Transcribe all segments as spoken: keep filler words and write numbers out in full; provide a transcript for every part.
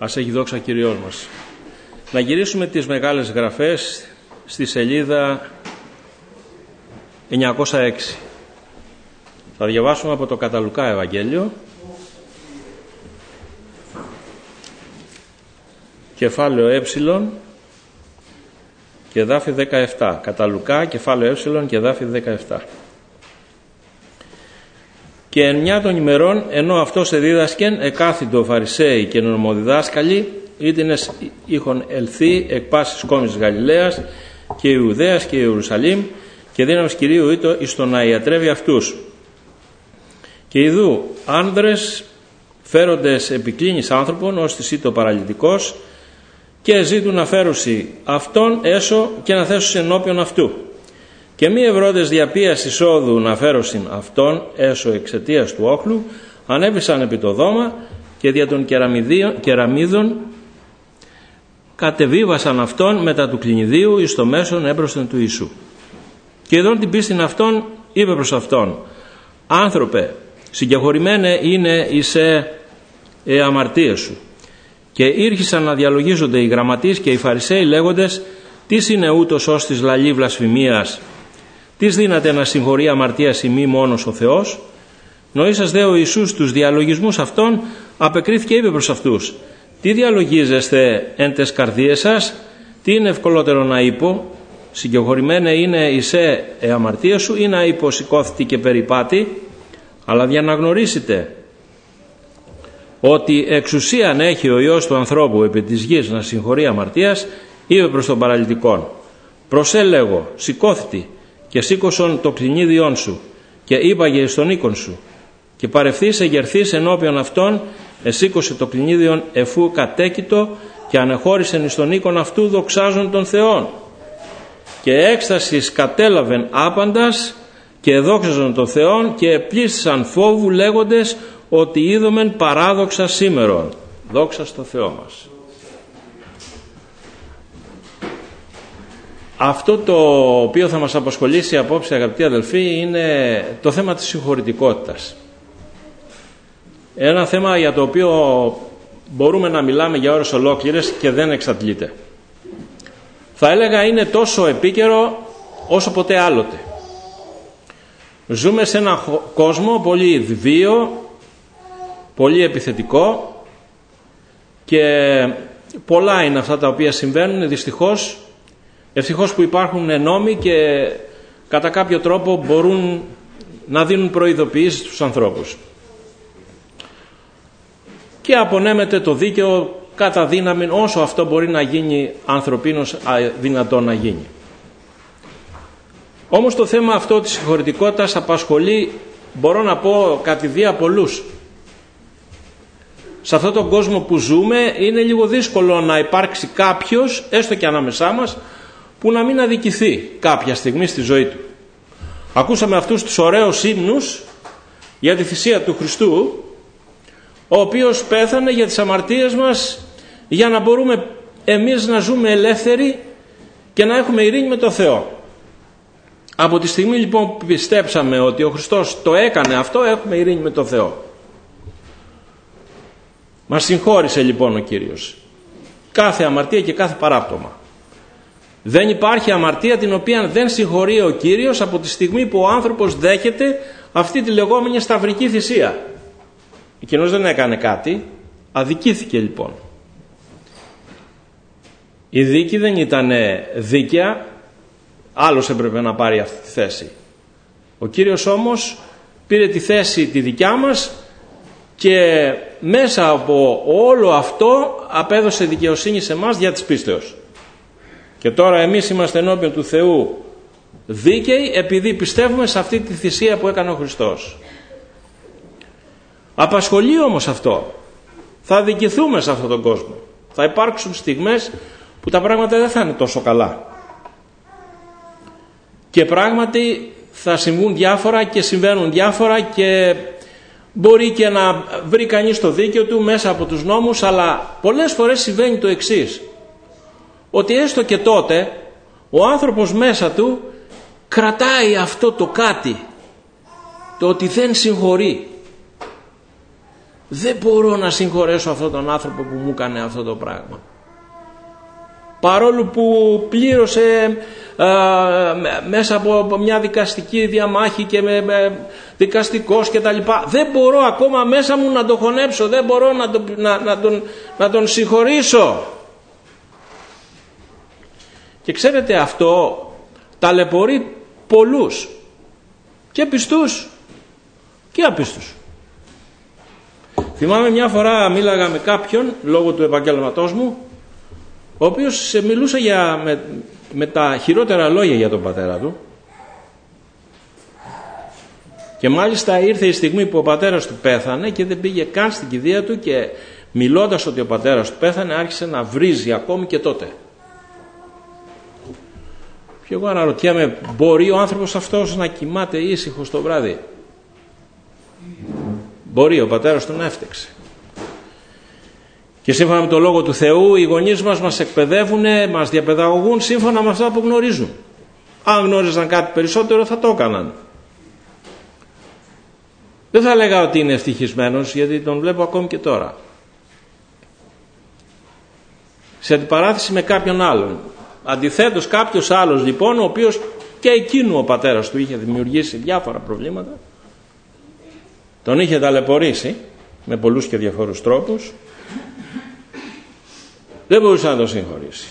Ας έχει δόξα Κυριός μας. Να γυρίσουμε τις μεγάλες γραφές στη σελίδα εννιακόσια έξι. Θα διαβάσουμε από το κατά Λουκά Ευαγγέλιο, κεφάλαιο ε και εδάφη δεκαεπτά. Κατά Λουκά, κεφάλαιο ε και εδάφη δεκαεπτά. Και εν μια των ημερών, ενώ αυτός εδίδασκεν, εκάθητο Φαρισαίοι και νομοδιδάσκαλοι, ήτινες είχον ελθεί εκ πάσης κόμης Γαλιλαίας και Ιουδαίας και Ιερουσαλήμ, και δύναμος Κυρίου ήτο εις το να ιατρεύει αυτούς. Και ιδού άνδρες φέροντες επικλίνης άνθρωπων, ως της ήτο παραλυτικός, και ζήτουν να φέρουσι αυτόν έσω και να θέσουν ενώπιον αυτού. Και μη ευρώντες διαπίας εισόδου να φέρωσιν αυτόν έσω εξαιτίας του όχλου, ανέβησαν επί το δώμα και δια των κεραμίδων κατεβίβασαν αυτόν μετά του κλινιδίου εις το μέσον έμπροσθεν του Ιησού. Και ειδών την πίστην αυτόν είπε προς αυτόν: «Άνθρωπε, συγκεχωρημένε είναι εις ε αμαρτίες σου». Και ήρχισαν να διαλογίζονται οι γραμματείς και οι Φαρισαίοι λέγοντες: «Τις είναι ούτως ως της λαλή βλασφημίας, τις δύναται να συγχωρεί αμαρτίας ημί μόνος ο Θεός». Νοήσας δε ο Ιησούς τους διαλογισμούς αυτών, απεκρίθηκε είπε προς αυτούς: «Τι διαλογίζεστε εν τες καρδίες σας? Τι είναι ευκολότερο να είπω, συγκεχωρημένε είναι εις ε αμαρτία σου, ή να είπω σηκώθητη και περιπάτη? Αλλά για να γνωρίσετε ότι εξουσίαν έχει ο Υιός του ανθρώπου επί της γης να συγχωρεί αμαρτίας, είπε προς τον παραλυτικόν: «Προσέ λέγω, σηκώθητη και σήκωσον το κλινίδιόν σου και είπαγε εις τον οίκον σου». Και παρευθείς εγερθείς ενώπιον αυτών, εσήκωσε το κλινίδιον εφού κατέκητο και ανεχώρησεν εις τον οίκον αυτού δοξάζον τον Θεόν. Και έκστασης κατέλαβεν άπαντας και εδόξαζον τον Θεόν και επλήσσαν φόβου λέγοντες ότι είδομεν παράδοξα σήμερον. Δόξα στο Θεό μας. Αυτό το οποίο θα μας απασχολήσει απόψε, αγαπητοί αδελφοί, είναι το θέμα της συγχωρητικότητας. Ένα θέμα για το οποίο μπορούμε να μιλάμε για ώρες ολόκληρες και δεν εξαντλείται. Θα έλεγα είναι τόσο επίκαιρο όσο ποτέ άλλοτε. Ζούμε σε ένα κόσμο πολύ βίαιο, πολύ επιθετικό, και πολλά είναι αυτά τα οποία συμβαίνουν δυστυχώς. Ευτυχώς που υπάρχουν νόμοι και κατά κάποιο τρόπο μπορούν να δίνουν προειδοποιήσεις στους ανθρώπους. Και απονέμεται το δίκαιο κατά δύναμη όσο αυτό μπορεί να γίνει ανθρωπίνως δυνατόν να γίνει. Όμως το θέμα αυτό της συγχωρητικότητας απασχολεί, μπορώ να πω, κατηδία πολλούς. Σε αυτόν τον κόσμο που ζούμε είναι λίγο δύσκολο να υπάρξει κάποιος, έστω και ανάμεσά μας, που να μην αδικηθεί κάποια στιγμή στη ζωή του. Ακούσαμε αυτούς τους ωραίους ύμνους για τη θυσία του Χριστού, ο οποίος πέθανε για τις αμαρτίες μας, για να μπορούμε εμείς να ζούμε ελεύθεροι και να έχουμε ειρήνη με το Θεό. Από τη στιγμή λοιπόν που πιστέψαμε ότι ο Χριστός το έκανε αυτό, έχουμε ειρήνη με το Θεό. Μας συγχώρησε λοιπόν ο Κύριος κάθε αμαρτία και κάθε παράπτωμα. Δεν υπάρχει αμαρτία την οποία δεν συγχωρεί ο Κύριος από τη στιγμή που ο άνθρωπος δέχεται αυτή τη λεγόμενη σταυρική θυσία. Εκείνος δεν έκανε κάτι, αδικήθηκε λοιπόν. Η δίκη δεν ήταν δίκαια, άλλος έπρεπε να πάρει αυτή τη θέση. Ο Κύριος όμως πήρε τη θέση τη δικιά μας και μέσα από όλο αυτό απέδωσε δικαιοσύνη σε εμάς δια της πίστεως. Και τώρα εμείς είμαστε ενώπιον του Θεού δίκαιοι επειδή πιστεύουμε σε αυτή τη θυσία που έκανε ο Χριστός. Απασχολεί όμως αυτό. Θα αδικηθούμε σε αυτόν τον κόσμο. Θα υπάρξουν στιγμές που τα πράγματα δεν θα είναι τόσο καλά. Και πράγματι θα συμβούν διάφορα και συμβαίνουν διάφορα και μπορεί και να βρει κανείς το δίκαιο του μέσα από τους νόμους, αλλά πολλές φορές συμβαίνει το εξής. Ότι έστω και τότε ο άνθρωπος μέσα του κρατάει αυτό το κάτι, το ότι δεν συγχωρεί. Δεν μπορώ να συγχωρέσω αυτόν τον άνθρωπο που μου έκανε αυτό το πράγμα. Παρόλο που πλήρωσε α, μέσα από μια δικαστική διαμάχη και με, με δικαστικός και τα λοιπά, δεν μπορώ ακόμα μέσα μου να το χωνέψω, δεν μπορώ να, το, να, να, τον, να τον συγχωρήσω. Και ξέρετε, αυτό ταλαιπωρεί πολλούς, και πιστούς και απίστους. Θυμάμαι μια φορά μίλαγα με κάποιον λόγω του επαγγέλματός μου, ο οποίος μιλούσε για, με, με τα χειρότερα λόγια για τον πατέρα του, και μάλιστα ήρθε η στιγμή που ο πατέρας του πέθανε και δεν πήγε καν στην κηδεία του, και μιλώντας ότι ο πατέρας του πέθανε άρχισε να βρίζει ακόμη και τότε. Και εγώ αναρωτιέμαι, μπορεί ο άνθρωπος αυτός να κοιμάται ήσυχος το βράδυ? Μπορεί, ο πατέρας του να έφτεξε. Και σύμφωνα με το Λόγο του Θεού, οι γονείς μας μας εκπαιδεύουν, μας διαπαιδαγωγούν σύμφωνα με αυτά που γνωρίζουν. Αν γνώριζαν κάτι περισσότερο θα το έκαναν. Δεν θα λέγα ότι είναι ευτυχισμένος, γιατί τον βλέπω ακόμη και τώρα. Σε αντιπαράθεση με κάποιον άλλον. Αντιθέτως, κάποιος άλλος λοιπόν, ο οποίος και εκείνου ο πατέρας του είχε δημιουργήσει διάφορα προβλήματα, τον είχε ταλαιπωρήσει με πολλούς και διαφορούς τρόπους, δεν μπορούσε να τον συγχωρήσει.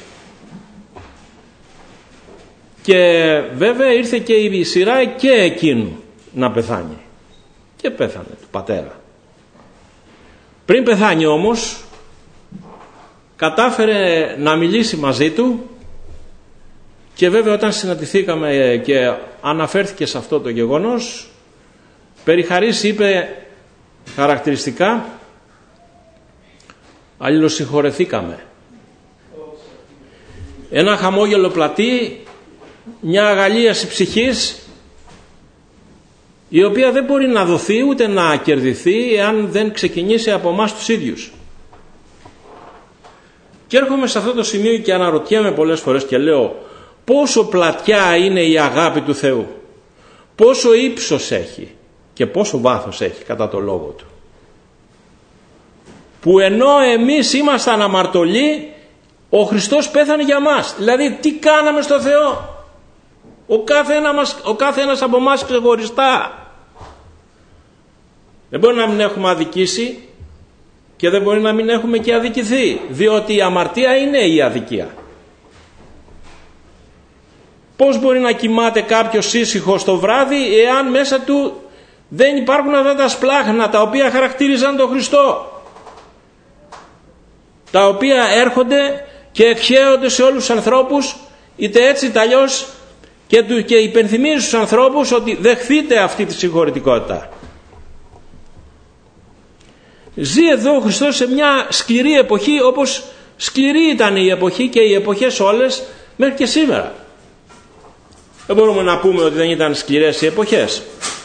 Και βέβαια ήρθε και η σειρά και εκείνου να πεθάνει, και πέθανε του πατέρα. Πριν πεθάνει όμως, κατάφερε να μιλήσει μαζί του, και βέβαια όταν συναντηθήκαμε και αναφέρθηκε σε αυτό το γεγονός, περιχαρής είπε χαρακτηριστικά, αλληλοσυγχωρεθήκαμε. Ένα χαμόγελο πλατή, μια αγαλίαση ψυχής, η οποία δεν μπορεί να δοθεί ούτε να κερδιθεί εάν δεν ξεκινήσει από εμάς τους ίδιους. Και έρχομαι σε αυτό το σημείο και αναρωτιέμαι πολλές φορές και λέω, πόσο πλατιά είναι η αγάπη του Θεού, πόσο ύψος έχει και πόσο βάθος έχει κατά το Λόγο Του, που ενώ εμείς ήμασταν αμαρτωλοί, ο Χριστός πέθανε για μας. Δηλαδή τι κάναμε στο Θεό? Ο κάθε, ένα μας, ο κάθε ένας από εμάς ξεχωριστά. Δεν μπορεί να μην έχουμε αδικήσει και δεν μπορεί να μην έχουμε και αδικηθεί, διότι η αμαρτία είναι η αδικία. Πώς μπορεί να κοιμάται κάποιος ήσυχος το βράδυ εάν μέσα του δεν υπάρχουν αυτά τα σπλάχνα τα οποία χαρακτήριζαν τον Χριστό, τα οποία έρχονται και εκχέονται σε όλους τους ανθρώπους, είτε έτσι είτε αλλιώς, και, του, και υπενθυμίζει στους ανθρώπους ότι δεχθείτε αυτή τη συγχωρητικότητα. Ζει εδώ ο Χριστός σε μια σκληρή εποχή, όπως σκληρή ήταν η εποχή και οι εποχές όλες μέχρι και σήμερα. Δεν μπορούμε να πούμε ότι δεν ήταν σκληρές οι εποχές.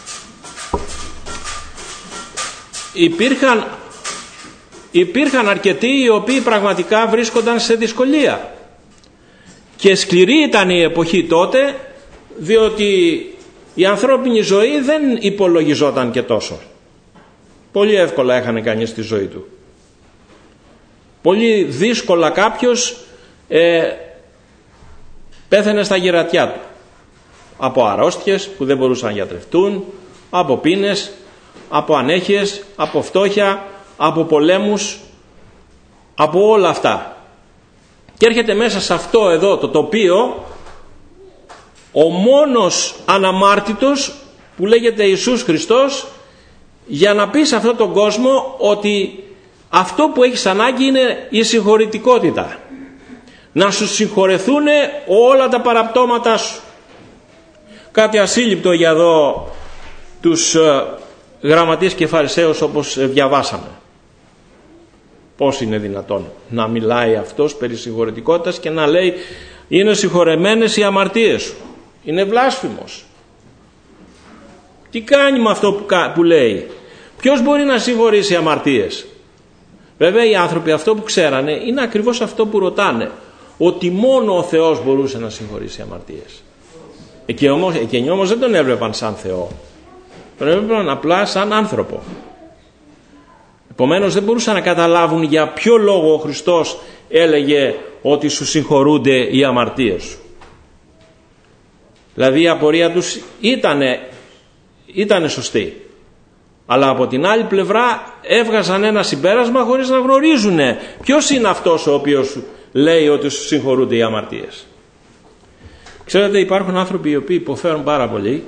Υπήρχαν, υπήρχαν αρκετοί οι οποίοι πραγματικά βρίσκονταν σε δυσκολία. Και σκληρή ήταν η εποχή τότε, διότι η ανθρώπινη ζωή δεν υπολογιζόταν και τόσο. Πολύ εύκολα έχανε κανείς τη ζωή του. Πολύ δύσκολα κάποιος ε, πέθανε στα γερατιά του. Από αρρώστιες που δεν μπορούσαν να γιατρευτούν, από πείνες, από ανέχειες, από φτώχεια, από πολέμους, από όλα αυτά. Και έρχεται μέσα σε αυτό εδώ το τοπίο ο μόνος αναμάρτητος που λέγεται Ιησούς Χριστός, για να πει σε αυτόν τον κόσμο ότι αυτό που έχεις ανάγκη είναι η συγχωρητικότητα. Να σου συγχωρεθούν όλα τα παραπτώματά σου. Κάτι ασύλληπτο για εδώ τους γραμματείς και φαρισαίους, όπως διαβάσαμε. Πώς είναι δυνατόν να μιλάει αυτός περί συγχωρητικότητας και να λέει είναι συγχωρεμένες οι αμαρτίες σου? Είναι βλάσφημος. Τι κάνει με αυτό που, που λέει? Ποιος μπορεί να συγχωρήσει αμαρτίες? Βέβαια οι άνθρωποι αυτό που ξέρανε είναι ακριβώς αυτό που ρωτάνε, ότι μόνο ο Θεός μπορούσε να συγχωρήσει αμαρτίες. Εκεί όμως, εκείνοι όμως δεν τον έβλεπαν σαν Θεό, τον έβλεπαν απλά σαν άνθρωπο. Επομένως δεν μπορούσαν να καταλάβουν για ποιο λόγο ο Χριστός έλεγε ότι σου συγχωρούνται οι αμαρτίες σου. Δηλαδή η απορία τους ήτανε, ήτανε σωστή. Αλλά από την άλλη πλευρά έβγαζαν ένα συμπέρασμα χωρίς να γνωρίζουν ποιος είναι αυτός ο οποίος λέει ότι σου συγχωρούνται οι αμαρτίες. Ξέρετε, υπάρχουν άνθρωποι οι οποίοι υποφέρουν πάρα πολύ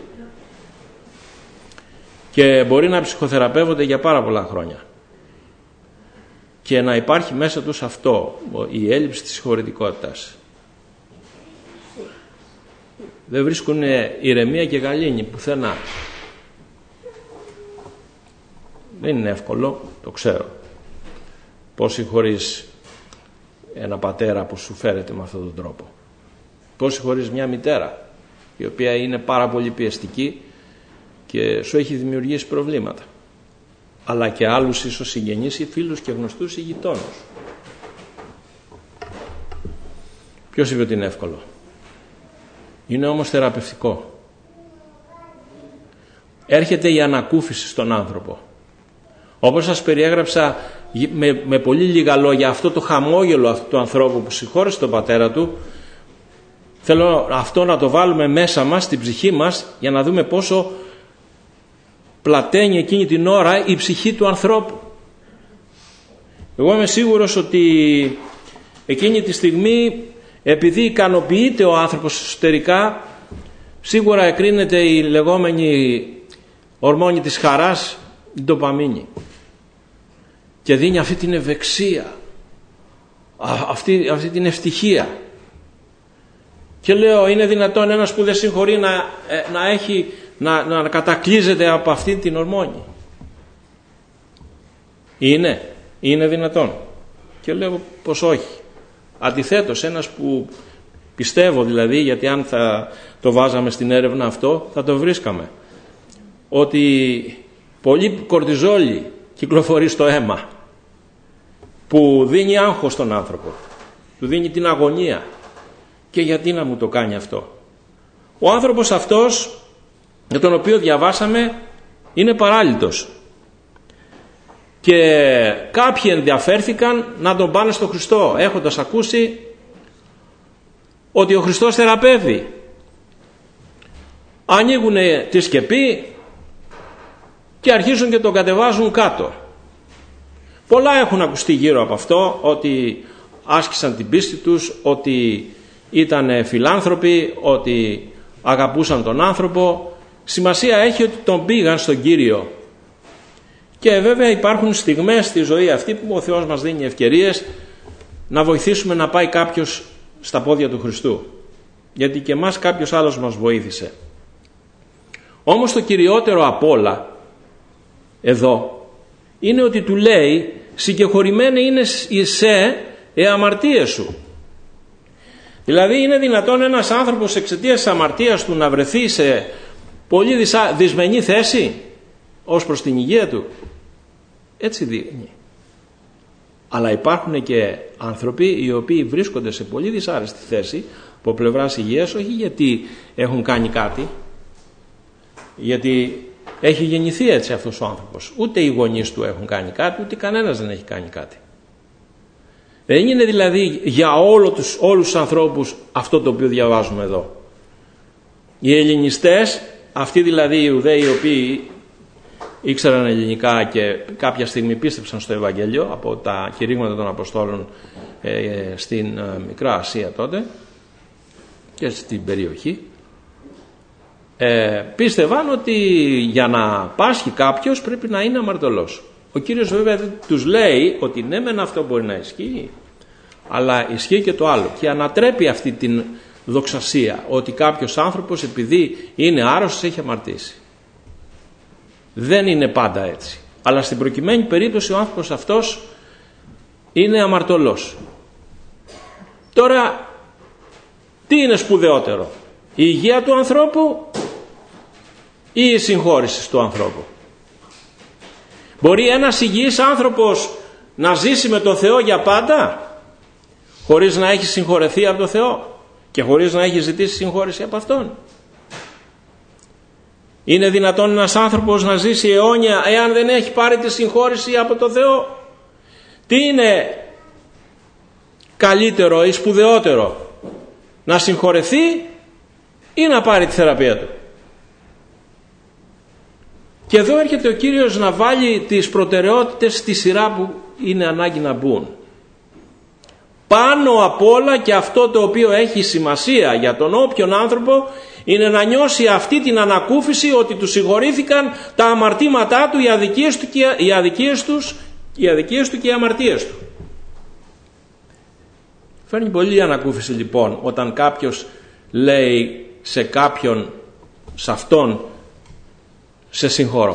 και μπορεί να ψυχοθεραπεύονται για πάρα πολλά χρόνια και να υπάρχει μέσα τους αυτό, η έλλειψη της συγχωρητικότητας. Δεν βρίσκουν ηρεμία και γαλήνη πουθενά. Δεν είναι εύκολο, το ξέρω. Πώς συγχωρείς ένα πατέρα που σου φέρεται με αυτόν τον τρόπο? Πώς συγχωρείς μια μητέρα η οποία είναι πάρα πολύ πιεστική και σου έχει δημιουργήσει προβλήματα? Αλλά και άλλους ίσως συγγενείς ή φίλους και γνωστούς ή γειτόνους. Ποιος είπε ότι είναι εύκολο? Είναι όμως θεραπευτικό. Έρχεται η ανακούφιση στον άνθρωπο. Όπως σας περιέγραψα με, με πολύ λίγα λόγια αυτό το χαμόγελο αυτού του ανθρώπου που συγχώρεσε τον πατέρα του, θέλω αυτό να το βάλουμε μέσα μας, στην ψυχή μας, για να δούμε πόσο πλαταίνει εκείνη την ώρα η ψυχή του ανθρώπου. Εγώ είμαι σίγουρος ότι εκείνη τη στιγμή, επειδή ικανοποιείται ο άνθρωπος εσωτερικά, σίγουρα εκρίνεται η λεγόμενη ορμόνη της χαράς, η ντοπαμίνη, και δίνει αυτή την ευεξία, αυτή, αυτή την ευτυχία. Και λέω, είναι δυνατόν ένας που δεν συγχωρεί να, να, έχει, να, να κατακλείζεται από αυτή την ορμόνη? Είναι, είναι δυνατόν? Και λέω πως όχι. Αντιθέτως, ένας που πιστεύω δηλαδή, γιατί αν θα το βάζαμε στην έρευνα αυτό θα το βρίσκαμε, ότι πολύ κορτιζόλη κυκλοφορεί στο αίμα που δίνει άγχος στον άνθρωπο, του δίνει την αγωνία. Και γιατί να μου το κάνει αυτό? Ο άνθρωπος αυτός για τον οποίο διαβάσαμε είναι παράλυτος και κάποιοι ενδιαφέρθηκαν να τον πάνε στο Χριστό, έχοντας ακούσει ότι ο Χριστός θεραπεύει. Ανοίγουν τη σκεπή και αρχίζουν και τον κατεβάζουν κάτω. Πολλά έχουν ακουστεί γύρω από αυτό, ότι άσκησαν την πίστη τους, ότι ήταν φιλάνθρωποι, ότι αγαπούσαν τον άνθρωπο. Σημασία έχει ότι τον πήγαν στον Κύριο. Και βέβαια υπάρχουν στιγμές στη ζωή αυτή που ο Θεός μας δίνει ευκαιρίες να βοηθήσουμε να πάει κάποιος στα πόδια του Χριστού, γιατί και εμάς κάποιος άλλος μας βοήθησε. Όμως το κυριότερο απ' όλα εδώ είναι ότι του λέει, συγκεχωρημένοι είναι σε ε αμαρτίες σου. Δηλαδή είναι δυνατόν ένας άνθρωπος εξαιτίας της αμαρτίας του να βρεθεί σε πολύ δυσα... δυσμενή θέση ως προς την υγεία του? Έτσι δείχνει. Αλλά υπάρχουν και άνθρωποι οι οποίοι βρίσκονται σε πολύ δυσάρεστη θέση από πλευράς υγείας, όχι γιατί έχουν κάνει κάτι, γιατί έχει γεννηθεί έτσι αυτός ο άνθρωπος. Ούτε οι γονείς του έχουν κάνει κάτι, ούτε κανένας δεν έχει κάνει κάτι. Δεν είναι δηλαδή για όλο τους, όλους τους ανθρώπους αυτό το οποίο διαβάζουμε εδώ. Οι ελληνιστές, αυτοί δηλαδή οι Ιουδαίοι οι οποίοι ήξεραν ελληνικά και κάποια στιγμή πίστεψαν στο Ευαγγέλιο από τα κηρύγματα των Αποστόλων ε, στην ε, Μικρά Ασία τότε και στην περιοχή, ε, πίστευαν ότι για να πάσχει κάποιος πρέπει να είναι αμαρτωλός. Ο Κύριος βέβαια τους λέει ότι ναι μεν αυτό μπορεί να ισχύει, αλλά ισχύει και το άλλο, και ανατρέπει αυτή την δοξασία ότι κάποιος άνθρωπος επειδή είναι άρρωστος έχει αμαρτήσει. Δεν είναι πάντα έτσι, αλλά στην προκειμένη περίπτωση ο άνθρωπος αυτός είναι αμαρτωλός. Τώρα τι είναι σπουδαιότερο, η υγεία του ανθρώπου ή η συγχώρηση του ανθρώπου? Μπορεί ένας υγιής άνθρωπος να ζήσει με τον Θεό για πάντα χωρίς να έχει συγχωρεθεί από τον Θεό και χωρίς να έχει ζητήσει συγχώρεση από Αυτόν? Είναι δυνατόν ένας άνθρωπος να ζήσει αιώνια εάν δεν έχει πάρει τη συγχώρηση από το Θεό? Τι είναι καλύτερο ή σπουδαιότερο, να συγχωρεθεί ή να πάρει τη θεραπεία του? Και εδώ έρχεται ο Κύριος να βάλει τις προτεραιότητες στη σειρά που είναι ανάγκη να μπουν. Πάνω απ' όλα, και αυτό το οποίο έχει σημασία για τον όποιον άνθρωπο, είναι να νιώσει αυτή την ανακούφιση ότι του συγχωρήθηκαν τα αμαρτήματά του, οι αδικίες του και οι, αδικίες τους, οι, αδικίες του και οι αμαρτίες του. Φέρνει πολύ ανακούφιση λοιπόν όταν κάποιος λέει σε κάποιον, σε αυτόν, σε συγχωρώ.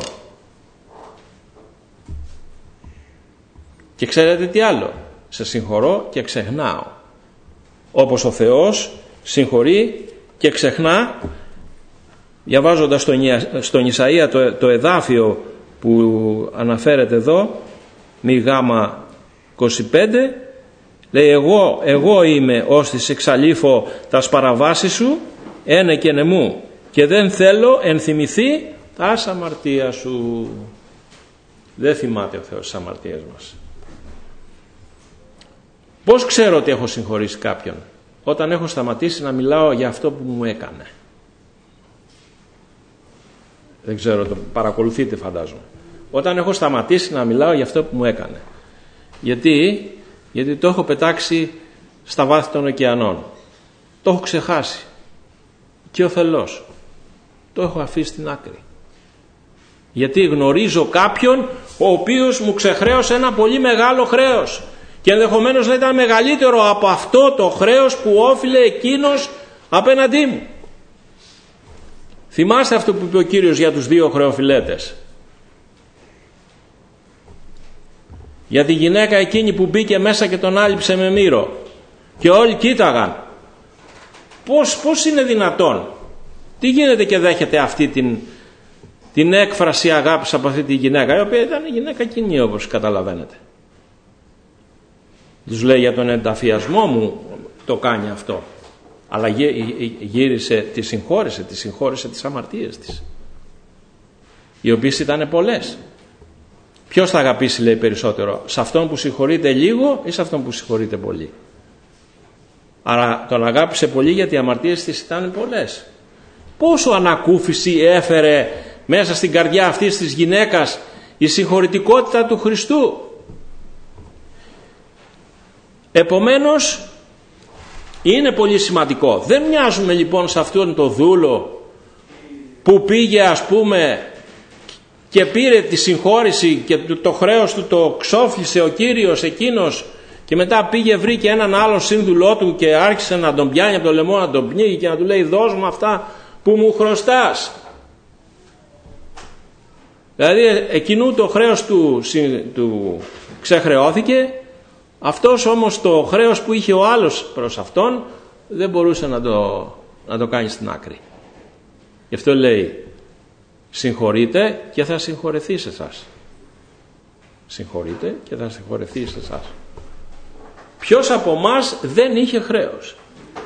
Και ξέρετε τι άλλο? Σε συγχωρώ και ξεχνάω. Όπως ο Θεός συγχωρεί και ξεχνά. Διαβάζοντας στον, στον Ισαΐα το, το εδάφιο που αναφέρεται εδώ, μη γάμα είκοσι πέντε, λέει εγώ, εγώ είμαι ώστις εξαλείφω τα παραβάσεις σου, ένε και νεμού, και δεν θέλω ενθυμηθεί τα αμαρτία σου. Δεν θυμάται ο Θεός τις αμαρτίες μας. Πώς ξέρω ότι έχω συγχωρήσει κάποιον? Όταν έχω σταματήσει να μιλάω για αυτό που μου έκανε. Δεν ξέρω, το παρακολουθείτε φαντάζομαι. Όταν έχω σταματήσει να μιλάω για αυτό που μου έκανε. Γιατί, γιατί το έχω πετάξει στα βάθη των ωκεανών. Το έχω ξεχάσει. Και ο θελός. Το έχω αφήσει στην άκρη. Γιατί γνωρίζω κάποιον ο οποίος μου ξεχρέωσε ένα πολύ μεγάλο χρέος. Και ενδεχομένως να ήταν μεγαλύτερο από αυτό το χρέος που όφιλε εκείνος απέναντί μου. Θυμάστε αυτό που είπε ο Κύριος για τους δύο χρεοφιλέτες? Για τη γυναίκα εκείνη που μπήκε μέσα και τον άλυψε με μύρο. Και όλοι κοίταγαν. Πώς, πώς είναι δυνατόν? Τι γίνεται και δέχεται αυτή την, την έκφραση αγάπης από αυτή τη γυναίκα, η οποία ήταν η γυναίκα κοινή, όπως καταλαβαίνετε. Τους λέει για τον ενταφιασμό μου το κάνει αυτό. Αλλά γύρισε, τη συγχώρησε, τη συγχώρησε τις αμαρτίες της. Οι οποίες ήταν πολλές. Ποιος θα αγαπήσει, λέει, περισσότερο? Σε αυτόν που συγχωρείται λίγο ή σε αυτόν που συγχωρείται πολύ? Άρα τον αγάπησε πολύ γιατί οι αμαρτίες της ήταν πολλές. Πόσο ανακούφιση έφερε μέσα στην καρδιά αυτής της γυναίκας η συγχωρητικότητα του Χριστού. Επομένως είναι πολύ σημαντικό. Δεν μοιάζουμε λοιπόν σε αυτόν τον δούλο που πήγε, ας πούμε, και πήρε τη συγχώρηση και το χρέος του το ξόφλησε ο Κύριος εκείνος, και μετά πήγε βρήκε έναν άλλον σύνδουλό του και άρχισε να τον πιάνει από το λαιμό, να τον πνίγει και να του λέει δώσ' μου αυτά που μου χρωστάς. Δηλαδή εκείνου το χρέος του, του ξεχρεώθηκε. Αυτός όμως το χρέος που είχε ο άλλος προς αυτόν δεν μπορούσε να το, να το κάνει στην άκρη. Γι' αυτό λέει συγχωρείτε και θα συγχωρεθεί σε εσάς. Συγχωρείτε και θα συγχωρεθεί σε εσάς. Ποιος από εμάς δεν είχε χρέος?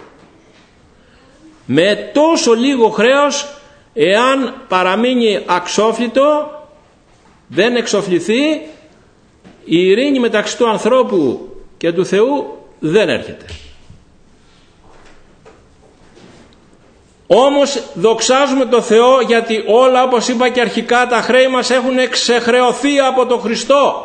Με τόσο λίγο χρέος, εάν παραμείνει αξόφλητο, δεν εξοφληθεί, η ειρήνη μεταξύ του ανθρώπου και του Θεού δεν έρχεται. Όμως δοξάζουμε το Θεό γιατί όλα, όπως είπα και αρχικά, τα χρέη μας έχουν ξεχρεωθεί από τον Χριστό.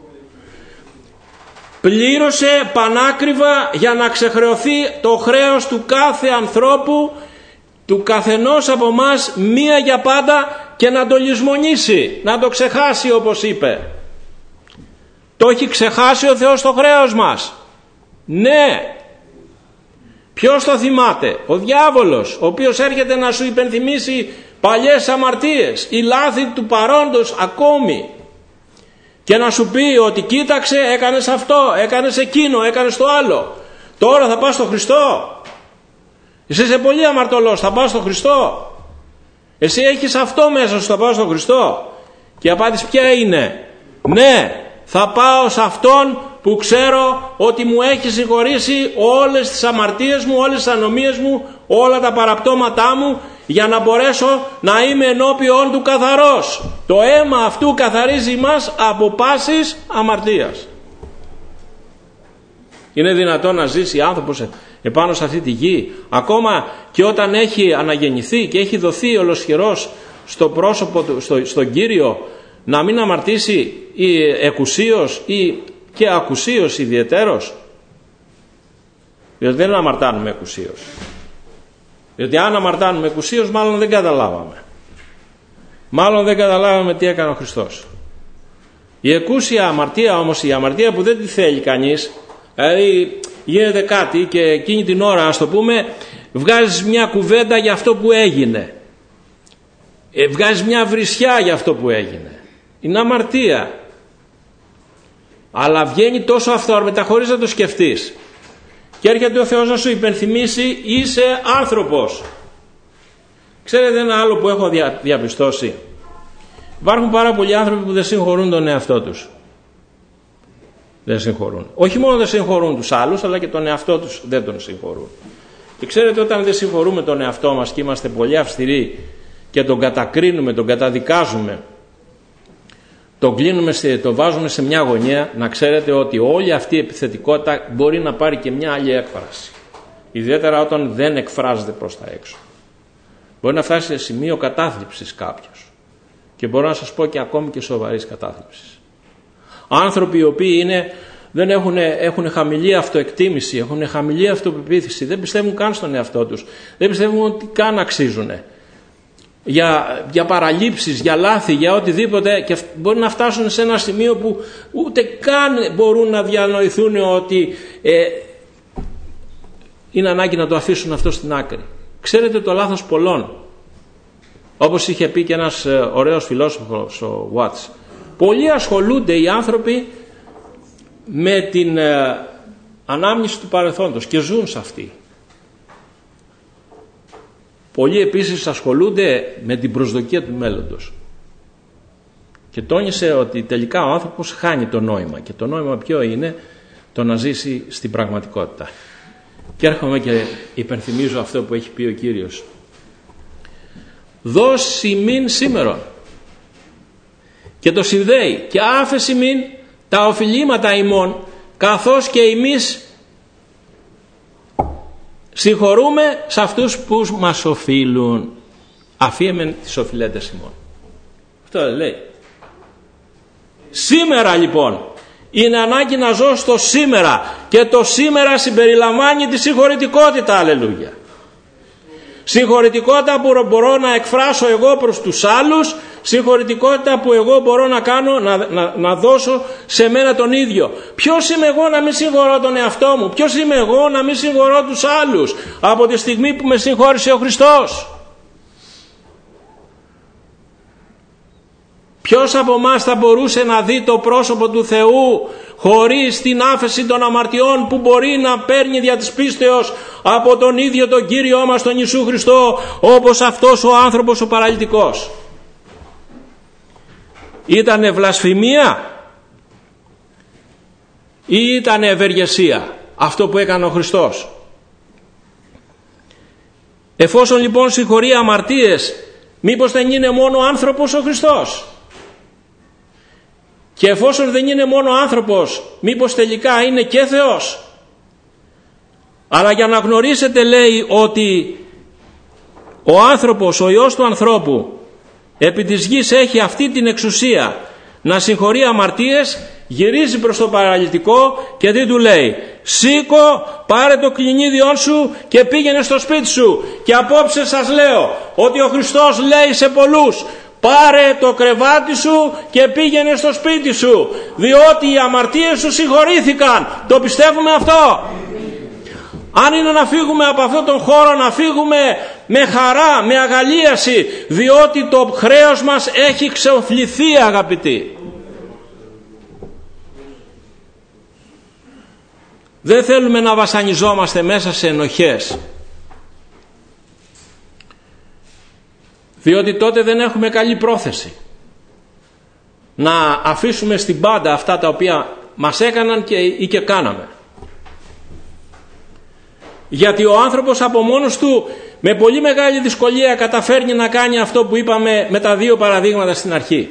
Πλήρωσε πανάκριβα για να ξεχρεωθεί το χρέος του κάθε ανθρώπου, του καθενός από μας, μία για πάντα, και να το λησμονήσει, να το ξεχάσει, όπως είπε. Το έχει ξεχάσει ο Θεός το χρέος μας? Ναι. Ποιος το θυμάται? Ο διάβολος, ο οποίος έρχεται να σου υπενθυμίσει παλιές αμαρτίες ή λάθη του παρόντος ακόμη, και να σου πει ότι κοίταξε, έκανες αυτό, έκανες εκείνο, έκανες το άλλο, τώρα θα πας στο Χριστό. Εσύ είσαι πολύ αμαρτωλός, θα πας στο Χριστό. Εσύ έχεις αυτό μέσα σου, θα πας στο Χριστό. Και η απάντηση ποια είναι? Ναι, θα πάω σε αυτόν που ξέρω ότι μου έχει συγχωρήσει όλες τις αμαρτίες μου, όλες τις ανομίες μου, όλα τα παραπτώματά μου, για να μπορέσω να είμαι ενώπιον του καθαρός. Το αίμα αυτού καθαρίζει μας από πάσης αμαρτίας. Είναι δυνατόν να ζήσει άνθρωπος επάνω σε αυτή τη γη, ακόμα και όταν έχει αναγεννηθεί και έχει δοθεί ολοσχερός στο πρόσωπο του, στο, στον Κύριο, να μην αμαρτήσει ή εκουσίως ή και ακουσίως ιδιαιτέρως? Διότι δεν αμαρτάνουμε εκουσίως. Διότι αν αμαρτάνουμε εκουσίως, μάλλον δεν καταλάβαμε. Μάλλον δεν καταλάβαμε τι έκανε ο Χριστός. Η εκούσια αμαρτία όμως, η αμαρτία που δεν τη θέλει κανείς, δηλαδή γίνεται κάτι και εκείνη την ώρα, ας το πούμε, βγάζεις μια κουβέντα για αυτό που έγινε. Ε, βγάζεις μια βρισιά για αυτό που έγινε. Είναι αμαρτία. Αλλά βγαίνει τόσο αυθόρμητα χωρίς να το σκεφτείς. Και έρχεται ο Θεός να σου υπενθυμίσει, είσαι άνθρωπος. Ξέρετε ένα άλλο που έχω δια, διαπιστώσει? Υπάρχουν πάρα πολλοί άνθρωποι που δεν συγχωρούν τον εαυτό τους. Δεν συγχωρούν. Όχι μόνο δεν συγχωρούν τους άλλους, αλλά και τον εαυτό τους δεν τον συγχωρούν. Και ξέρετε, όταν δεν συγχωρούμε τον εαυτό μας και είμαστε πολύ αυστηροί και τον κατακρίνουμε, τον καταδικάζουμε, τον κλείνουμε, το βάζουμε σε μια γωνία, να ξέρετε ότι όλη αυτή η επιθετικότητα μπορεί να πάρει και μια άλλη έκφραση. Ιδιαίτερα όταν δεν εκφράζεται προς τα έξω. Μπορεί να φτάσει σε σημείο κατάθλιψης κάποιος. Και μπορώ να σας πω και ακόμη και σοβαρής κατάθλιψης. Άνθρωποι οι οποίοι είναι, δεν έχουν, έχουν χαμηλή αυτοεκτίμηση, έχουν χαμηλή αυτοπεποίθηση, δεν πιστεύουν καν στον εαυτό τους, δεν πιστεύουν ότι καν αξίζουν. Για, για παραλήψεις, για λάθη, για οτιδήποτε, και μπορεί να φτάσουν σε ένα σημείο που ούτε καν μπορούν να διανοηθούν ότι ε, είναι ανάγκη να το αφήσουν αυτό στην άκρη. Ξέρετε το λάθος πολλών, όπως είχε πει και ένας ε, ωραίος φιλόσοφος, ο Watts, πολλοί ασχολούνται οι άνθρωποι με την ε, ανάμνηση του παρελθόντος και ζουν σε αυτή. Πολλοί επίσης ασχολούνται με την προσδοκία του μέλλοντος. Και τόνισε ότι τελικά ο άνθρωπος χάνει το νόημα. Και το νόημα ποιο είναι? Το να ζήσει στην πραγματικότητα. Και έρχομαι και υπενθυμίζω αυτό που έχει πει ο Κύριος. Δώσ' ημίν σήμερον. Και το συνδέει. Και άφεση μην τα οφειλήματα ημών, καθώς και εμείς συγχωρούμε σε αυτούς που μας οφείλουν. Αφίεμεν τις οφειλέτες ημών. Αυτό δεν λέει? Σήμερα λοιπόν είναι ανάγκη να ζω στο σήμερα, και το σήμερα συμπεριλαμβάνει τη συγχωρητικότητα. Αλληλούια. Συγχωρητικότητα που μπορώ να εκφράσω εγώ προς τους άλλους, συγχωρητικότητα που εγώ μπορώ να κάνω, να, να, να δώσω σε μένα τον ίδιο. Ποιος είμαι εγώ να μην συγχωρώ τον εαυτό μου? Ποιος είμαι εγώ να μην συγχωρώ τους άλλους από τη στιγμή που με συγχώρησε ο Χριστός? Ποιος από εμάς θα μπορούσε να δει το πρόσωπο του Θεού χωρίς την άφεση των αμαρτιών που μπορεί να παίρνει δια της πίστεως από τον ίδιο τον Κύριό μας τον Ιησού Χριστό, όπως αυτός ο άνθρωπος ο παραλυτικός? Ήτανε βλασφημία ή ήτανε ευεργεσία αυτό που έκανε ο Χριστός? Εφόσον λοιπόν συγχωρεί αμαρτίες, μήπως δεν είναι μόνο άνθρωπος ο Χριστός? Και εφόσον δεν είναι μόνο άνθρωπος, μήπως τελικά είναι και Θεός? Αλλά για να γνωρίσετε, λέει, ότι ο άνθρωπος, ο Υιός του ανθρώπου, επί της γης έχει αυτή την εξουσία να συγχωρεί αμαρτίες, γυρίζει προς το παραλυτικό και τι του λέει? Σήκω, πάρε το κλινίδιόν σου και πήγαινε στο σπίτι σου. Και απόψε σας λέω ότι ο Χριστός λέει σε πολλούς, πάρε το κρεβάτι σου και πήγαινε στο σπίτι σου, διότι οι αμαρτίες σου συγχωρήθηκαν. Το πιστεύουμε αυτό? Αν είναι να φύγουμε από αυτόν τον χώρο, να φύγουμε με χαρά, με αγαλίαση, διότι το χρέος μας έχει ξεοφληθεί, αγαπητοί. Δεν θέλουμε να βασανιζόμαστε μέσα σε ενοχές, διότι τότε δεν έχουμε καλή πρόθεση να αφήσουμε στην πάντα αυτά τα οποία μας έκαναν και, ή και κάναμε. Γιατί ο άνθρωπος από μόνος του με πολύ μεγάλη δυσκολία καταφέρνει να κάνει αυτό που είπαμε με τα δύο παραδείγματα στην αρχή.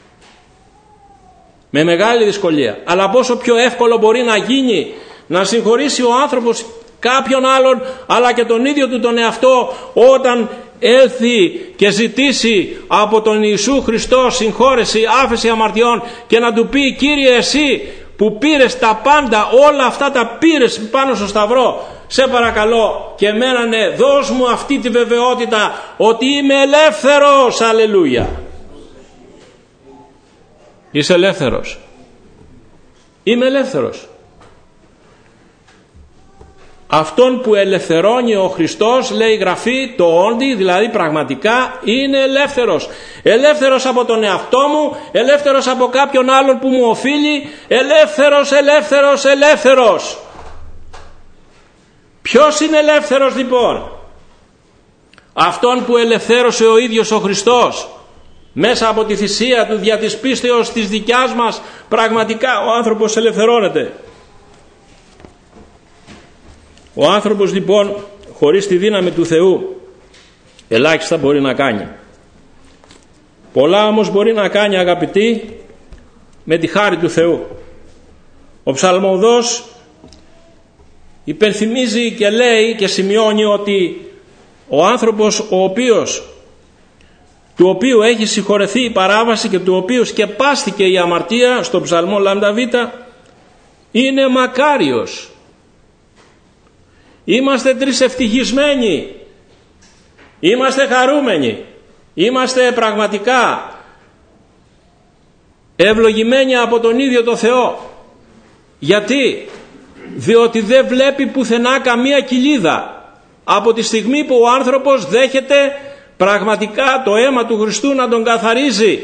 Με μεγάλη δυσκολία. Αλλά πόσο πιο εύκολο μπορεί να γίνει να συγχωρήσει ο άνθρωπος κάποιον άλλον, αλλά και τον ίδιο του τον εαυτό, όταν έλθει και ζητήσει από τον Ιησού Χριστό συγχώρεση, άφεση αμαρτιών, και να του πει: Κύριε, εσύ που πήρες τα πάντα, όλα αυτά τα πήρες πάνω στο σταυρό, σε παρακαλώ και εμένα, ναι, δώσ' μου αυτή τη βεβαιότητα ότι είμαι ελεύθερος. Αλληλούια. Είσαι ελεύθερος. Είμαι ελεύθερος. Αυτόν που ελευθερώνει ο Χριστός, λέει η Γραφή, το όντι, δηλαδή πραγματικά είναι ελεύθερος. Ελεύθερος από τον εαυτό μου, ελεύθερος από κάποιον άλλον που μου οφείλει, ελεύθερος, ελεύθερος, ελεύθερος. Ποιος είναι ελεύθερος λοιπόν? Αυτόν που ελευθέρωσε ο ίδιος ο Χριστός μέσα από τη θυσία του, δια της πίστεως της δικιάς μας. Πραγματικά ο άνθρωπος ελευθερώνεται. Ο άνθρωπος λοιπόν χωρίς τη δύναμη του Θεού ελάχιστα μπορεί να κάνει. Πολλά όμως μπορεί να κάνει, αγαπητοί, με τη χάρη του Θεού. Ο ψαλμοδός υπενθυμίζει και λέει και σημειώνει ότι ο άνθρωπος ο οποίος, του οποίου έχει συγχωρεθεί η παράβαση και του οποίου σκεπάστηκε η αμαρτία, στο ψαλμό λάμδα β, είναι μακάριος. Είμαστε τρισευτυχισμένοι, είμαστε χαρούμενοι, είμαστε πραγματικά ευλογημένοι από τον ίδιο το Θεό. Γιατί? Διότι δεν βλέπει πουθενά καμία κοιλίδα από τη στιγμή που ο άνθρωπος δέχεται πραγματικά το αίμα του Χριστού να τον καθαρίζει.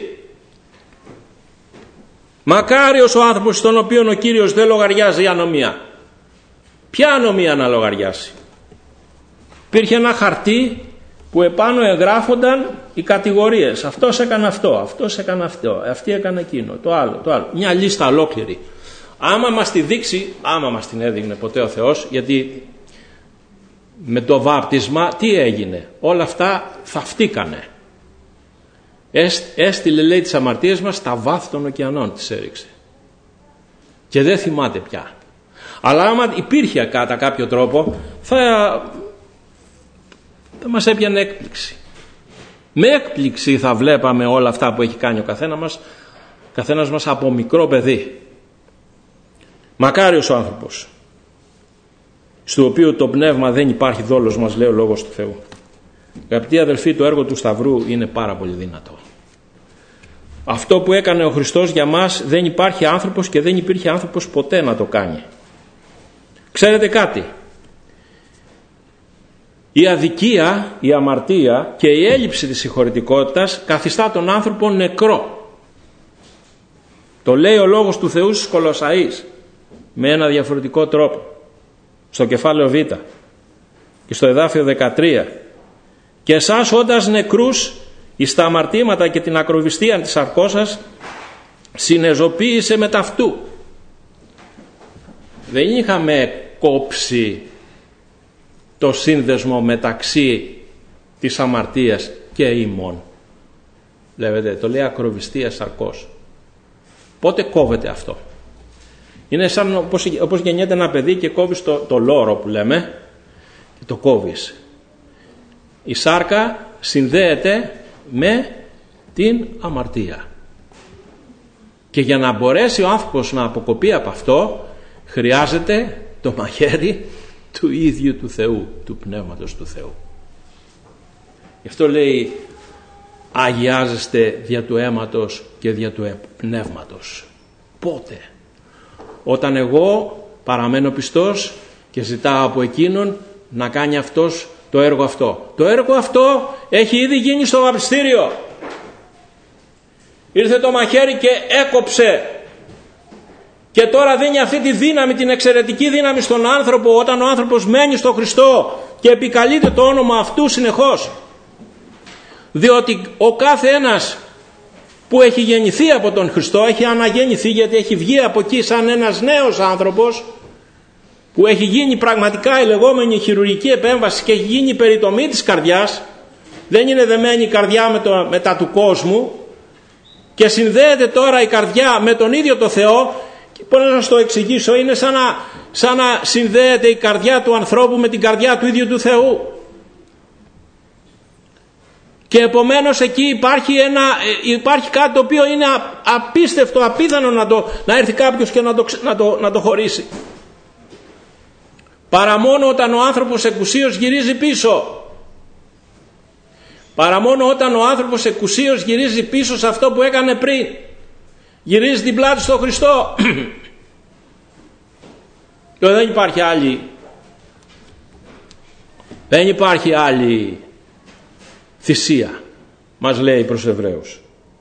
Μακάριος ο άνθρωπος στον οποίο ο Κύριος δεν λογαριάζει ανομία. Ποια ανομία να λογαριάσει? Υπήρχε ένα χαρτί που επάνω εγγράφονταν οι κατηγορίες. Αυτός έκανε αυτό, αυτός έκανε αυτό, αυτή έκανε εκείνο, το άλλο, το άλλο. Μια λίστα ολόκληρη. Άμα μας τη δείξει, άμα μας την έδειχνε ποτέ ο Θεός, γιατί με το βάπτισμα τι έγινε? Όλα αυτά θαυτήκανε. Έστειλε, λέει, τις αμαρτίες μας στα βάθη των ωκεανών, τις έριξε. Και δεν θυμάται πια. Αλλά άμα υπήρχε κατά κάποιο τρόπο, θα, θα μας έπιανε έκπληξη. Με έκπληξη θα βλέπαμε όλα αυτά που έχει κάνει ο καθένα μας, καθένας μας από μικρό παιδί. Μακάριος ο άνθρωπος, στο οποίο το πνεύμα δεν υπάρχει δόλος, μας λέει ο Λόγος του Θεού. Αγαπητοί αδελφοί, το έργο του Σταυρού είναι πάρα πολύ δυνατό. Αυτό που έκανε ο Χριστός για μας, δεν υπάρχει άνθρωπος και δεν υπήρχε άνθρωπος ποτέ να το κάνει. Ξέρετε κάτι? Η αδικία, η αμαρτία και η έλλειψη της συγχωρητικότητας καθιστά τον άνθρωπο νεκρό. Το λέει ο Λόγος του Θεού στους Κολοσσαείς με ένα διαφορετικό τρόπο, στο κεφάλαιο Β και στο εδάφιο δεκατρία. Και εσάς όντας νεκρούς εις τα αμαρτήματα και την ακροβιστία της αρκός σας, συνεζωποίησε με ταυτού. Δεν είχαμε κόψει το σύνδεσμο μεταξύ της αμαρτίας και ημών. Βλέπετε, το λέει ακροβιστία σαρκός. Πότε κόβεται αυτό? Είναι σαν όπως, όπως γεννιέται ένα παιδί και κόβεις το, το λόρο που λέμε και το κόβεις. Η σάρκα συνδέεται με την αμαρτία. Και για να μπορέσει ο άνθρωπος να αποκοπεί από αυτό, χρειάζεται το μαχαίρι του ίδιου του Θεού, του Πνεύματος του Θεού. Γι' αυτό λέει αγιάζεστε δια του αίματος και δια του Πνεύματος. Πότε? Όταν εγώ παραμένω πιστός και ζητάω από εκείνον να κάνει αυτός το έργο αυτό. Το έργο αυτό έχει ήδη γίνει στο βαπτιστήριο. Ήρθε το μαχαίρι και έκοψε. Και τώρα δίνει αυτή τη δύναμη, την εξαιρετική δύναμη στον άνθρωπο, όταν ο άνθρωπος μένει στο Χριστό και επικαλείται το όνομα αυτού συνεχώς. Διότι ο κάθε ένας που έχει γεννηθεί από τον Χριστό, έχει αναγεννηθεί, γιατί έχει βγει από εκεί σαν ένας νέος άνθρωπος, που έχει γίνει πραγματικά η λεγόμενη χειρουργική επέμβαση και έχει γίνει η περιτομή της καρδιάς, δεν είναι δεμένη η καρδιά με, το, με τα του κόσμου, και συνδέεται τώρα η καρδιά με τον ίδιο το Θεό. Πώς να σας το εξηγήσω, είναι σαν να, σαν να συνδέεται η καρδιά του ανθρώπου με την καρδιά του ίδιου του Θεού. Και επομένως εκεί υπάρχει, ένα, υπάρχει κάτι το οποίο είναι απίστευτο, απίθανο να, το, να έρθει κάποιος και να το, να, το, να το χωρίσει. Παρά μόνο όταν ο άνθρωπος εκουσίως γυρίζει πίσω. Παρά μόνο όταν ο άνθρωπος εκουσίως γυρίζει πίσω σε αυτό που έκανε πριν. Γυρίζει την πλάτη στον Χριστό. Και δεν υπάρχει άλλη. Δεν υπάρχει άλλη θυσία, μας λέει προς τους Εβραίους.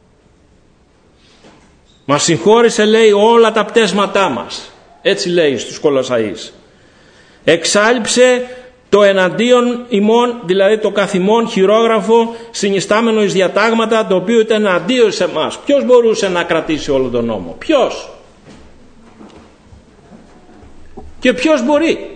Μας συγχώρησε, λέει, όλα τα πτέσματά μας. Έτσι λέει στους Κολοσσαείς. Εξάλειψε το εναντίον ημών, δηλαδή το καθημών χειρόγραφο συνιστάμενο εις διατάγματα, το οποίο ήταν εναντίον σε εμάς. Ποιος μπορούσε να κρατήσει όλο τον νόμο? Ποιος? Και ποιος μπορεί?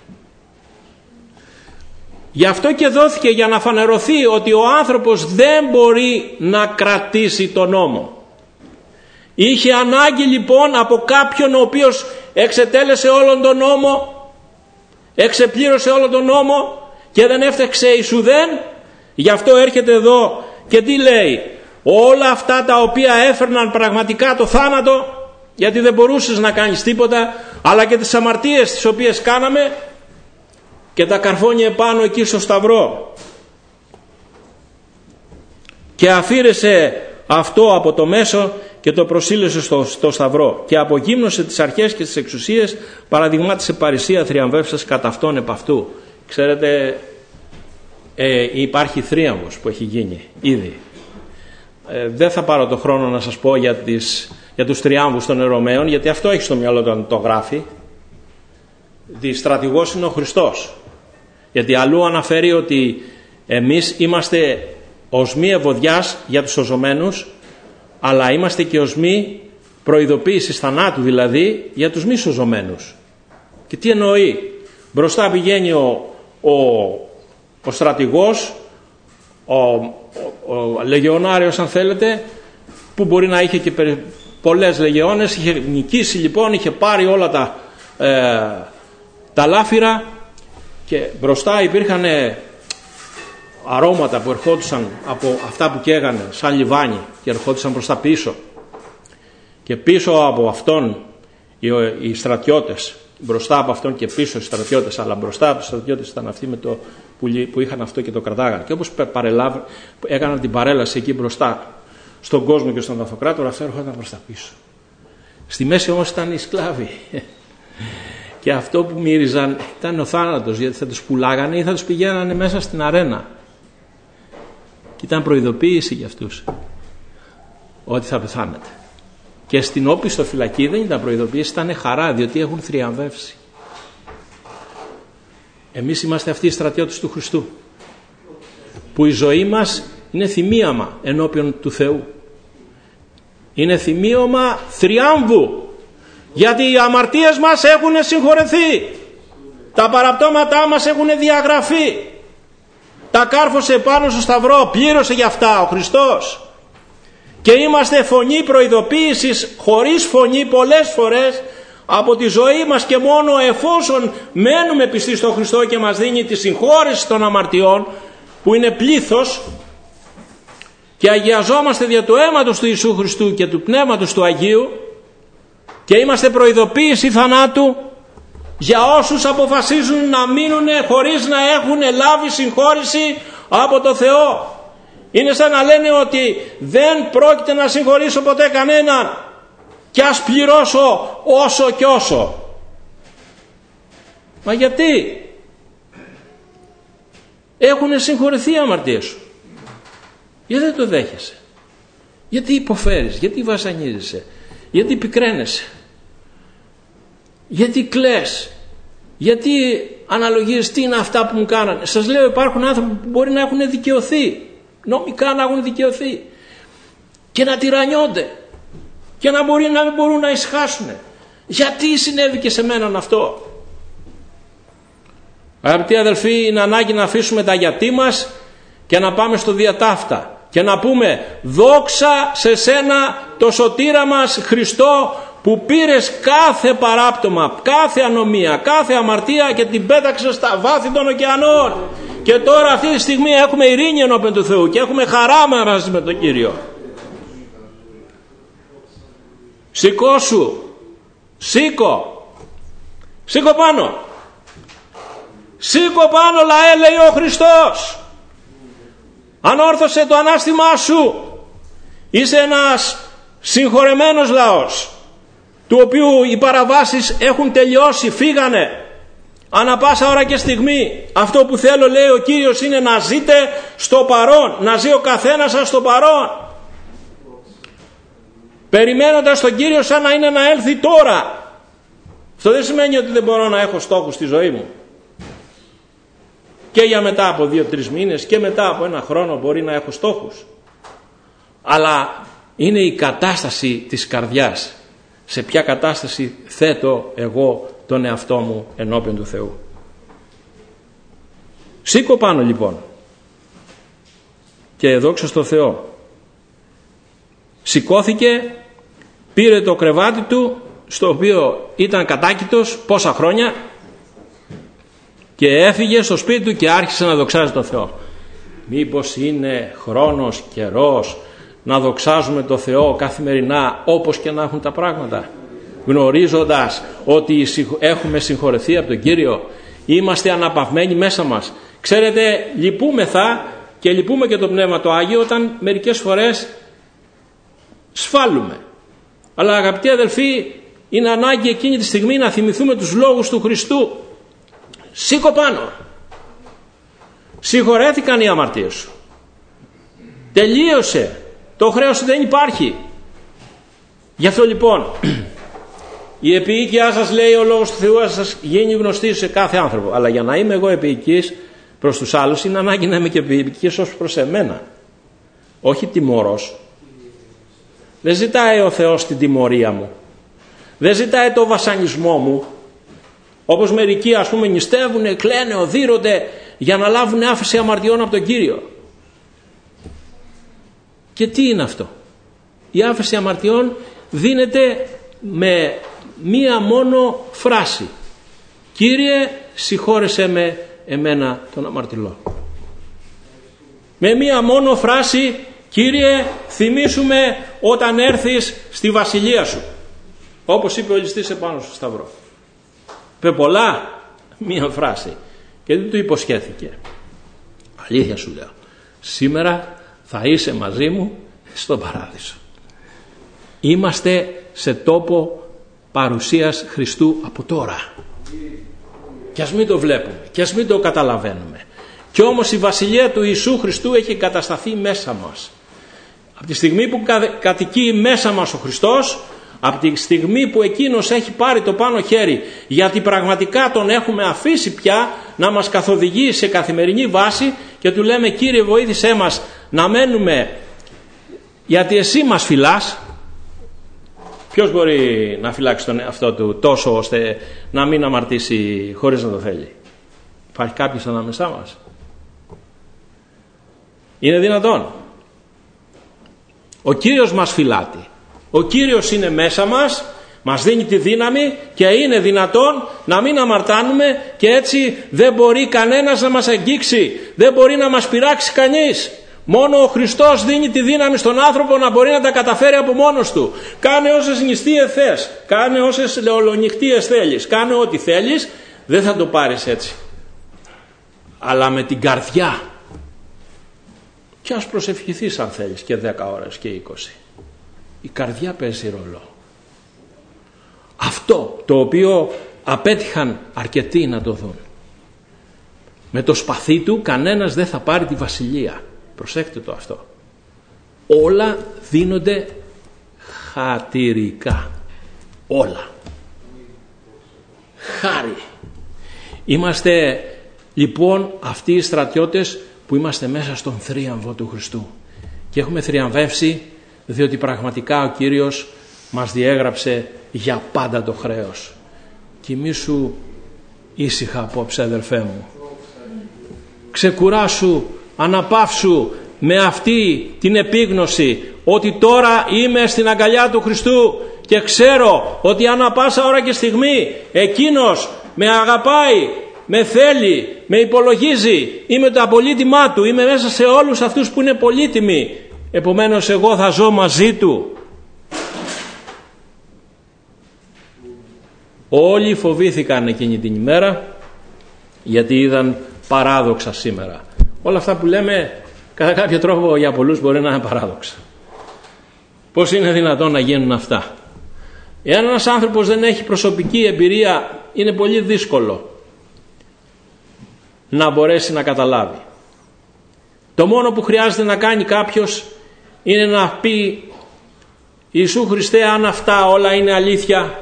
Γι' αυτό και δόθηκε για να φανερωθεί ότι ο άνθρωπος δεν μπορεί να κρατήσει τον νόμο. Είχε ανάγκη λοιπόν από κάποιον ο οποίος εξετέλεσε όλον τον νόμο, εξεπλήρωσε όλον τον νόμο και δεν έφταξε ισουδέν. Γι' αυτό έρχεται εδώ και τι λέει? Όλα αυτά τα οποία έφερναν πραγματικά το θάνατο, γιατί δεν μπορούσες να κάνεις τίποτα, αλλά και τις αμαρτίες τις οποίες κάναμε, και τα καρφώνει επάνω εκεί στο σταυρό, και αφήρεσε αυτό από το μέσο και το προσήλωσε στο, στο σταυρό, και απογύμνωσε τις αρχές και τις εξουσίες, παραδειγμάτισε παρησία θριαμβεύσας κατά αυτόν επ' αυτού. Ξέρετε, ε, υπάρχει θρίαμβος που έχει γίνει ήδη. Ε, δεν θα πάρω το χρόνο να σας πω για, τις, για τους θριάμβους των Ρωμαίων, γιατί αυτό έχει στο μυαλό του να το γράφει. Δι στρατηγός είναι ο Χριστός. Γιατί αλλού αναφέρει ότι εμείς είμαστε οσμοί ευωδιάς για τους σωζωμένους, αλλά είμαστε και οσμοί προειδοποίησης θανάτου, δηλαδή για τους μη σωζωμένους. Και τι εννοεί? Μπροστά πηγαίνει ο, ο, ο στρατηγός, ο, ο, ο λεγεωνάριος αν θέλετε, που μπορεί να είχε και πολλές λεγεώνες, είχε νικήσει λοιπόν, είχε πάρει όλα τα, ε, τα λάφυρα, και μπροστά υπήρχαν αρώματα που ερχόντουσαν από αυτά που καίγανε σαν λιβάνι και ερχόντουσαν προς τα πίσω, και πίσω από αυτόν οι, οι στρατιώτες, μπροστά από αυτόν και πίσω οι στρατιώτες, αλλά μπροστά από τους στρατιώτες ήταν αυτοί με το, που, που είχαν αυτό και το κρατάγανε, και όπως παρελάβ, έκαναν την παρέλαση εκεί μπροστά στον κόσμο και στον αυτοκράτορα, αυτό έρχονταν προς τα πίσω. Στη μέση όμως ήταν οι σκλάβοι. Και αυτό που μύριζαν ήταν ο θάνατος, γιατί θα τους πουλάγανε ή θα τους πηγαίνανε μέσα στην αρένα. Και ήταν προειδοποίηση για αυτούς ότι θα πεθάνετε. Και στην όπιστο φυλακή δεν ήταν προειδοποίηση, ήταν χαρά, διότι έχουν θριαμβεύσει. Εμείς είμαστε αυτοί οι στρατιώτες του Χριστού, που η ζωή μας είναι θυμίαμα ενώπιον του Θεού. Είναι θυμίωμα θριάμβου. Γιατί οι αμαρτίες μας έχουν συγχωρεθεί, τα παραπτώματά μας έχουν διαγραφεί, τα κάρφωσε πάνω στο σταυρό, πλήρωσε για αυτά ο Χριστός, και είμαστε φωνή προειδοποίησης, χωρίς φωνή πολλές φορές, από τη ζωή μας, και μόνο εφόσον μένουμε πιστοί στον Χριστό και μας δίνει τη συγχώρεση των αμαρτιών, που είναι πλήθος, και αγιαζόμαστε δια του αίματος του Ιησού Χριστού και του Πνεύματος του Αγίου, και είμαστε προειδοποίηση θανάτου για όσους αποφασίζουν να μείνουν χωρίς να έχουν λάβει συγχώρηση από το Θεό. Είναι σαν να λένε ότι δεν πρόκειται να συγχωρήσω ποτέ κανέναν, και ας πληρώσω όσο και όσο. Μα γιατί? Έχουν συγχωρηθεί οι αμαρτίες σου. Γιατί δεν το δέχεσαι? Γιατί υποφέρεις? Γιατί βασανίζεσαι? Γιατί πικραίνεσαι? Γιατί κλαις? Γιατί αναλογίζεις τι είναι αυτά που μου κάνανε? Σας λέω, υπάρχουν άνθρωποι που μπορεί να έχουν δικαιωθεί, νομικά να έχουν δικαιωθεί, και να τυραννιόνται, και να μπορεί να μην μπορούν να ησυχάσουν. Γιατί συνέβη και σε μέναν αυτό? Αγαπητοί αδελφοί, είναι ανάγκη να αφήσουμε τα γιατί μας και να πάμε στο διατάφτα και να πούμε δόξα σε σένα το σωτήρα μας Χριστό, που πήρες κάθε παράπτωμα, κάθε ανομία, κάθε αμαρτία και την πέταξες στα βάθη των ωκεανών. Και τώρα αυτή τη στιγμή έχουμε ειρήνη ενώπιον του Θεού και έχουμε χαρά μαζί με τον Κύριο. Σηκώσου, σήκω, σήκω πάνω, σήκω πάνω λαέ, λέει ο Χριστός. Ανόρθωσε το ανάστημά σου. Είσαι ένας συγχωρεμένος λαός, του οποίου οι παραβάσεις έχουν τελειώσει, φύγανε. Ανά πάσα ώρα και στιγμή αυτό που θέλω, λέει ο Κύριος, είναι να ζείτε στο παρόν, να ζει ο καθένας σας στο παρόν, περιμένοντας τον Κύριο σαν να είναι να έλθει τώρα. Αυτό δεν σημαίνει ότι δεν μπορώ να έχω στόχους στη ζωή μου. Και για μετά από δύο-τρεις μήνες και μετά από ένα χρόνο μπορεί να έχω στόχους. Αλλά είναι η κατάσταση της καρδιάς. Σε ποια κατάσταση θέτω εγώ τον εαυτό μου ενώπιον του Θεού. Σήκω πάνω λοιπόν και δόξα στο Θεό. Σηκώθηκε, πήρε το κρεβάτι του, στο οποίο ήταν κατάκητος πόσα χρόνια, και έφυγε στο σπίτι του και άρχισε να δοξάζει τον Θεό. Μήπως είναι χρόνος, καιρός να δοξάζουμε τον Θεό καθημερινά, όπως και να έχουν τα πράγματα, γνωρίζοντας ότι έχουμε συγχωρεθεί από τον Κύριο, είμαστε αναπαυμένοι μέσα μας. Ξέρετε, λυπούμεθα και λυπούμε και το Πνεύμα το Άγιο όταν μερικές φορές σφάλουμε. Αλλά αγαπητοί αδελφοί, είναι ανάγκη εκείνη τη στιγμή να θυμηθούμε τους λόγους του Χριστού. Σήκω πάνω. Συγχωρέθηκαν οι αμαρτίες σου. Τελείωσε. Το χρέος δεν υπάρχει. Γι' αυτό λοιπόν η επιοίκειά σας, λέει ο λόγος του Θεού, θα σας γίνει γνωστή σε κάθε άνθρωπο. Αλλά για να είμαι εγώ επιοικής προς τους άλλους, είναι ανάγκη να είμαι και επιοικής ως προς εμένα. Όχι τιμωρός. Δεν ζητάει ο Θεός την τιμωρία μου. Δεν ζητάει το βασανισμό μου. Όπως μερικοί ας πούμε νηστεύουνε, κλαίνε, οδύρονται για να λάβουν άφεση αμαρτιών από τον Κύριο. Και τι είναι αυτό? Η άφεση αμαρτιών δίνεται με μία μόνο φράση. Κύριε, συγχώρεσέ με εμένα τον αμαρτωλό. Με μία μόνο φράση. Κύριε, θυμήσουμε όταν έρθεις στη βασιλεία σου. Όπως είπε ο ληστής επάνω στο σταυρό. Είπε πολλά, μία φράση. Και δεν του υποσχέθηκε. Αλήθεια σου λέω. Σήμερα θα είσαι μαζί μου στον παράδεισο. Είμαστε σε τόπο παρουσίας Χριστού από τώρα. Και ας μην το βλέπουμε. Και ας μην το καταλαβαίνουμε. Και όμως η βασιλεία του Ιησού Χριστού έχει κατασταθεί μέσα μας. Από τη στιγμή που κατοικεί μέσα μας ο Χριστός, από τη στιγμή που εκείνος έχει πάρει το πάνω χέρι, γιατί πραγματικά τον έχουμε αφήσει πια να μας καθοδηγεί σε καθημερινή βάση και του λέμε, Κύριε βοήθησέ μας να μένουμε, γιατί εσύ μας φυλάς. Ποιος μπορεί να φυλάξει τον εαυτό του τόσο ώστε να μην αμαρτήσει χωρίς να το θέλει? Υπάρχει κάποιος ανάμεσά μας? Είναι δυνατόν? Ο Κύριος μας φυλάτει. Ο Κύριος είναι μέσα μας, μας δίνει τη δύναμη και είναι δυνατόν να μην αμαρτάνουμε, και έτσι δεν μπορεί κανένας να μας αγγίξει, δεν μπορεί να μας πειράξει κανείς. Μόνο ο Χριστός δίνει τη δύναμη στον άνθρωπο να μπορεί να τα καταφέρει από μόνος του. Κάνε όσες νηστείες θες, κάνε όσες λεολονυχτίες θέλεις, κάνε ό,τι θέλεις, δεν θα το πάρεις έτσι. Αλλά με την καρδιά. Και ας προσευχηθείς αν θέλεις και δέκα ώρες και είκοσι. Η καρδιά παίζει ρόλο. Αυτό το οποίο απέτυχαν αρκετοί να το δουν. Με το σπαθί του κανένας δεν θα πάρει τη βασιλεία. Προσέχτε το αυτό. Όλα δίνονται χατηρικά. Όλα. Χάρη. Είμαστε λοιπόν αυτοί οι στρατιώτες που είμαστε μέσα στον θρίαμβο του Χριστού. Και έχουμε θριαμβεύσει διότι πραγματικά ο Κύριος μας διέγραψε για πάντα το χρέος. Κοιμήσου ήσυχα απόψε, αδερφέ μου. Ξεκουράσου, αναπαύσου με αυτή την επίγνωση ότι τώρα είμαι στην αγκαλιά του Χριστού και ξέρω ότι ανά πάσα ώρα και στιγμή Εκείνος με αγαπάει, με θέλει, με υπολογίζει, είμαι το απολύτημά Του, είμαι μέσα σε όλους αυτούς που είναι πολύτιμοι, επομένως εγώ θα ζω μαζί Του. Όλοι φοβήθηκαν εκείνη την ημέρα γιατί είδαν παράδοξα σήμερα. Όλα αυτά που λέμε κατά κάποιο τρόπο για πολλούς μπορεί να είναι παράδοξα. Πώς είναι δυνατόν να γίνουν αυτά? Εάν ένας άνθρωπος δεν έχει προσωπική εμπειρία, είναι πολύ δύσκολο να μπορέσει να καταλάβει. Το μόνο που χρειάζεται να κάνει κάποιος είναι να πει Ιησού Χριστέ, αν αυτά όλα είναι αλήθεια,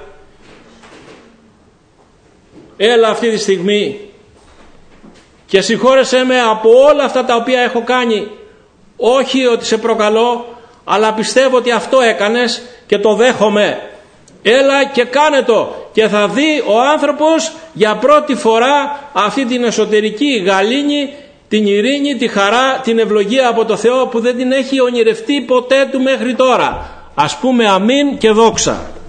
έλα αυτή τη στιγμή και συγχώρεσέ με από όλα αυτά τα οποία έχω κάνει. Όχι ότι σε προκαλώ, αλλά πιστεύω ότι αυτό έκανες και το δέχομαι. Έλα και κάνε το, και θα δει ο άνθρωπος για πρώτη φορά αυτή την εσωτερική γαλήνη, την ειρήνη, τη χαρά, την ευλογία από το Θεό που δεν την έχει ονειρευτεί ποτέ του μέχρι τώρα. Ας πούμε αμήν και δόξα.